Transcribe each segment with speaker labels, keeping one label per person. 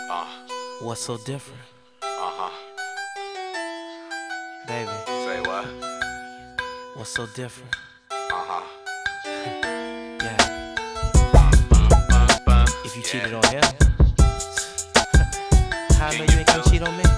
Speaker 1: Uh,
Speaker 2: What's so different?
Speaker 1: uh-huh.
Speaker 2: Baby,
Speaker 1: Say what?
Speaker 2: what's so different?
Speaker 1: Uh-huh.
Speaker 2: Yeah, if you cheated on him, how I know you ain't gonna cheat on me?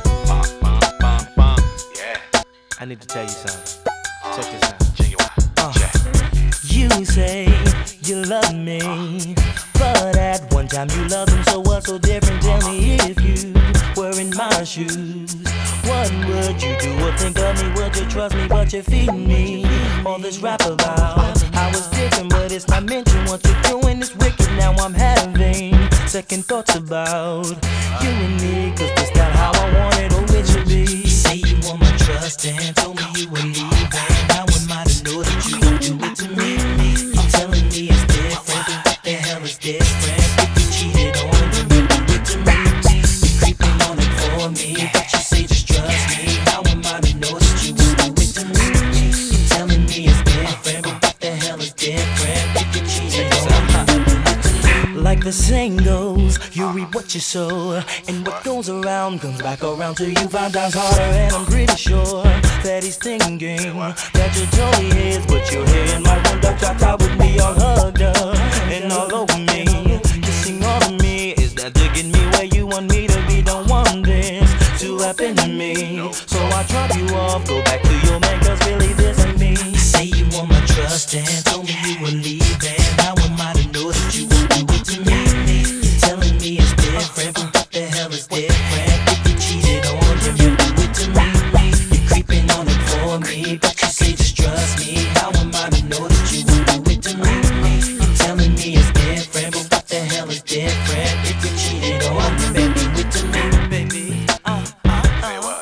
Speaker 1: Yeah.
Speaker 2: I need to tell you something. Check this out.
Speaker 1: Genuine. Check.
Speaker 2: You say you love me, but at one time you loved him, so what's so different? Tell me if you were in my shoes, what would you do or think of me? Would you trust me, but you're feeding me all this rap about how it's different, but it's not mentioned. What you're doing is wicked, now I'm having second thoughts about you and me, cause that's not how I want it or it should be. You say you want my trust and told me you would leave, and now am I to know that you won't do it to me? You're telling me it's different, but what the hell is different? If you cheated on me, you do it to me. You're creeping on it for me, but you say just trust me. How am I to know that you won't do it to me? You're telling me it's different, but what the hell is different? If you cheated on me, you do it to me. Like the saying goes, you reap what you sow, and what goes around comes back around to you 5 times harder. And I'm pretty sure that he's thinking that you're totally his, but you're here in my room, ducked out with me, all hugged up and all over me, kissing all of me. Is that to get me where you want me to be? Don't want this to happen to me, so I drop you off, go back to your man, cause really this ain't me. You say you want my trust and told me you were leaving. How am I to know that you won't do it to me? You're telling me it's different, but what the hell is different? If you cheated on him, you do it to me. You're creeping on it for me, but you say just trust me. How am I to know that you won't do it to me? You're telling me it's different, but what the hell is different? If you cheated on him, baby, do it to me, baby.
Speaker 1: Say what?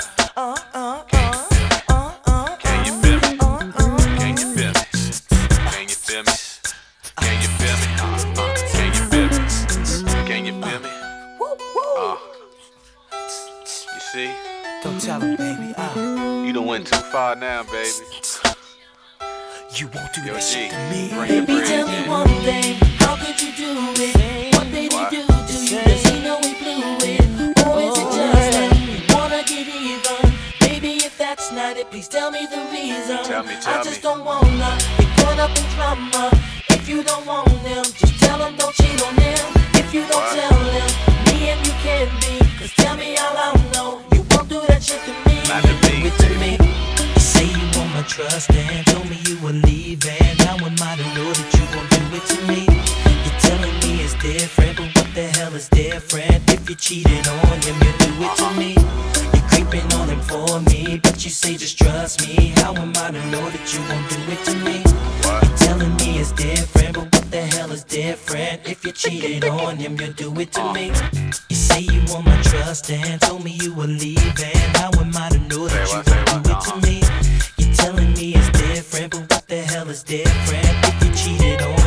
Speaker 1: Can you feel me? Can you feel me? Can you feel me? Can you feel me? Can you feel me? Can you feel me? You see?
Speaker 2: Don't tell him, baby.
Speaker 1: You done went too far now, baby.
Speaker 2: You won't do
Speaker 1: Yo,
Speaker 2: this
Speaker 1: G,
Speaker 2: shit to me.
Speaker 1: bring the
Speaker 3: Baby,
Speaker 1: bridge
Speaker 3: tell me
Speaker 1: in.
Speaker 3: one thing. How could you do it? What did he do to you? Does he know we blew it? Or is it just that you wanna get even? Baby, if that's not it, please tell me the reason.
Speaker 1: Tell me.
Speaker 3: I just don't wanna get caught up in drama. If you don't want him, just tell him don't cheat on him. If you don't
Speaker 1: What?
Speaker 3: tell him, me and you can be. Cause tell me how I know you won't do that shit to me.
Speaker 1: Not to me.
Speaker 3: Do it to me. You say you want my trust and told me you were leaving. How am I to know that you won't do it to me? You're telling me it's different, but what the hell is different? If you cheated on him, you do it to me. You're creeping on him for me, but you say just trust me. How am I to know that you won't do it to me? You're telling me it's different, but what the hell is different? If you cheated on him, you do it to me. You say you want my trust and told me you were leaving. How am I to know that you won't do it to me? You're telling me it's different, but what the hell is different? If you cheated on